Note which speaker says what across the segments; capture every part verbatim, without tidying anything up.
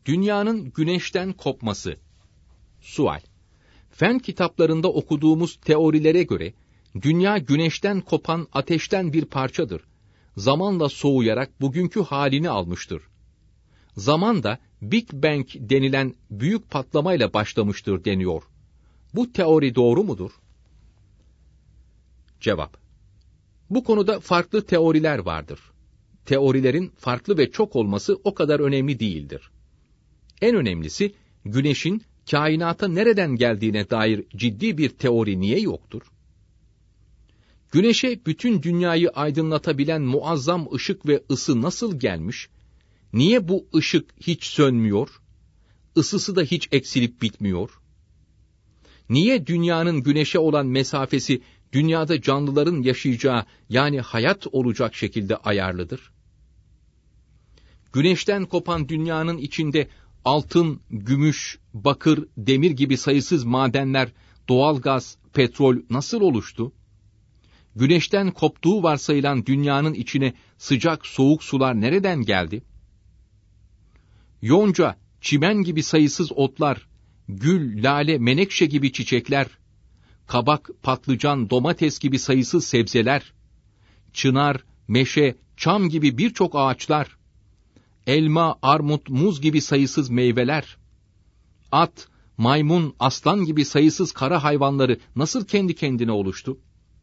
Speaker 1: Dünyanın güneşten kopması. Sual. Fen kitaplarında okuduğumuz teorilere göre, dünya güneşten kopan ateşten bir parçadır. Zamanla soğuyarak bugünkü halini almıştır. Zaman da Big Bang denilen büyük patlamayla başlamıştır deniyor. Bu teori doğru mudur? Cevap. Bu konuda farklı teoriler vardır. Teorilerin farklı ve çok olması o kadar önemli değildir. En önemlisi, güneşin kainata nereden geldiğine dair ciddi bir teori niye yoktur? Güneşe bütün dünyayı aydınlatabilen muazzam ışık ve ısı nasıl gelmiş? Niye bu ışık hiç sönmüyor? Isısı da hiç eksilip bitmiyor? Niye dünyanın güneşe olan mesafesi dünyada canlıların yaşayacağı, yani hayat olacak şekilde ayarlıdır? Güneşten kopan dünyanın içinde altın, gümüş, bakır, demir gibi sayısız madenler, doğalgaz, petrol nasıl oluştu? Güneşten koptuğu varsayılan dünyanın içine sıcak, soğuk sular nereden geldi? Yonca, çimen gibi sayısız otlar, gül, lale, menekşe gibi çiçekler, kabak, patlıcan, domates gibi sayısız sebzeler, çınar, meşe, çam gibi birçok ağaçlar, elma, armut, muz gibi sayısız meyveler, at, maymun, aslan gibi sayısız kara hayvanları nasıl kendi kendine oluştu?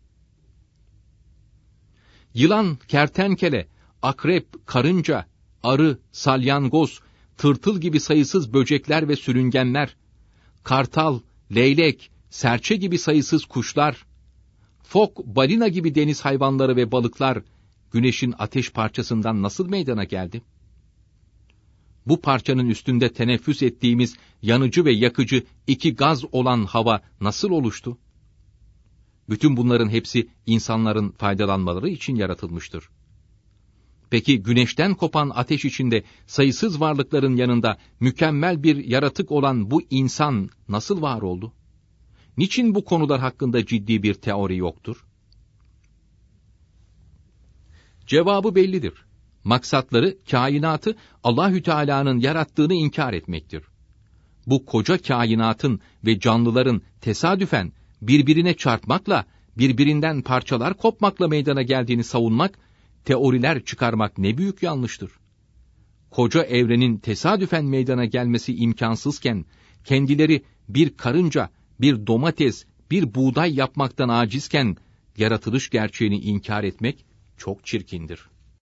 Speaker 1: Yılan, kertenkele, akrep, karınca, arı, salyangoz, tırtıl gibi sayısız böcekler ve sürüngenler, kartal, leylek, serçe gibi sayısız kuşlar, fok, balina gibi deniz hayvanları ve balıklar, güneşin ateş parçasından nasıl meydana geldi? Bu parçanın üstünde teneffüs ettiğimiz yanıcı ve yakıcı iki gaz olan hava nasıl oluştu? Bütün bunların hepsi insanların faydalanmaları için yaratılmıştır. Peki güneşten kopan ateş içinde sayısız varlıkların yanında mükemmel bir yaratık olan bu insan nasıl var oldu? Niçin bu konular hakkında ciddi bir teori yoktur? Cevabı bellidir. Maksatları kainatı Allahü Teala'nın yarattığını inkar etmektir. Bu koca kainatın ve canlıların tesadüfen birbirine çarpmakla, birbirinden parçalar kopmakla meydana geldiğini savunmak, teoriler çıkarmak ne büyük yanlıştır. Koca evrenin tesadüfen meydana gelmesi imkansızken, kendileri bir karınca, bir domates, bir buğday yapmaktan acizken, yaratılış gerçeğini inkar etmek çok çirkindir.